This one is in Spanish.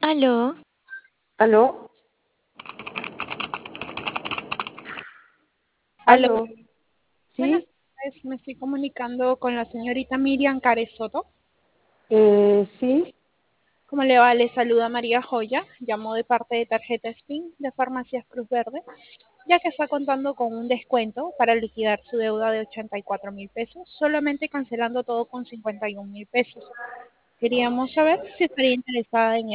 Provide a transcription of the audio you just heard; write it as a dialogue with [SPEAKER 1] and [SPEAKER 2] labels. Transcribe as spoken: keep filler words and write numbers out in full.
[SPEAKER 1] Aló,
[SPEAKER 2] ¿Aló?
[SPEAKER 3] Aló,
[SPEAKER 2] ¿Aló?
[SPEAKER 3] buenas
[SPEAKER 2] ¿Sí?
[SPEAKER 3] tardes. Me estoy comunicando con la señorita Miriam Caresoto.
[SPEAKER 2] Eh, sí.
[SPEAKER 3] ¿Cómo le va? Le saluda María Joya. Llamo de parte de Tarjeta Spin de Farmacias Cruz Verde, ya que está contando con un descuento para liquidar su deuda de ochenta y cuatro mil pesos, solamente cancelando todo con cincuenta y un mil pesos. Queríamos saber si estaría interesada en